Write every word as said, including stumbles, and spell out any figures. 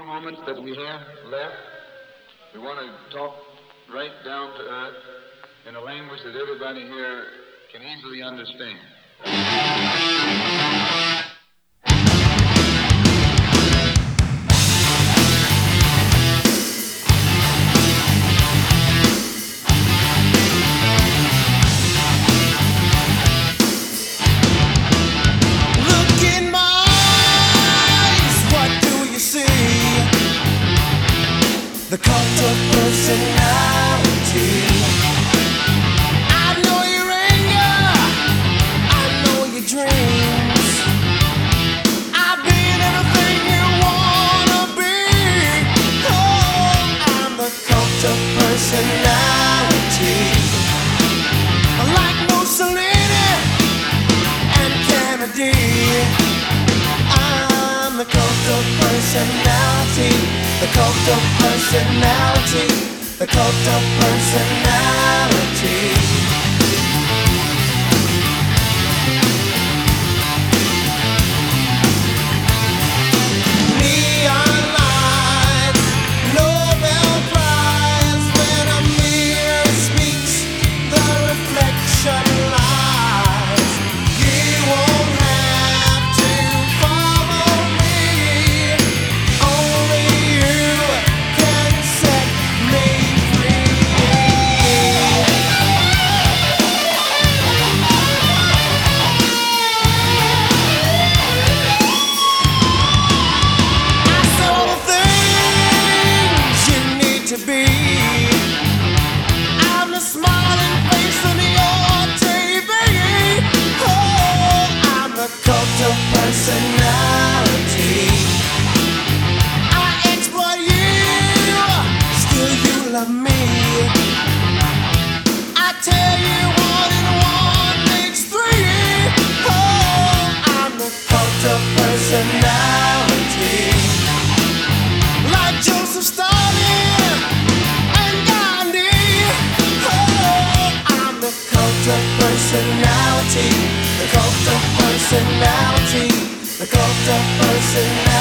few moments that we have left, we want to talk right down to earth in a language that everybody here can easily understand. The cult of personality. I know your anger, I know your dreams. I've been everything you wanna be. Oh, I'm the cult of personality. Like Mussolini and Kennedy, I'm the cult of personality. The cult of personality, the cult of personality. Neon lights, Nobel Prize. When a mirror speaks, the reflection lies. You won't have to follow me. Only to be. I'm the smiling face on your T V. Oh, I'm the cult of personality. I exploit you, still you love me. I tell you one and one makes three. Oh, I'm the cult of personality. Like Joseph Stalin, personality, the cult of personality, the cult of personality.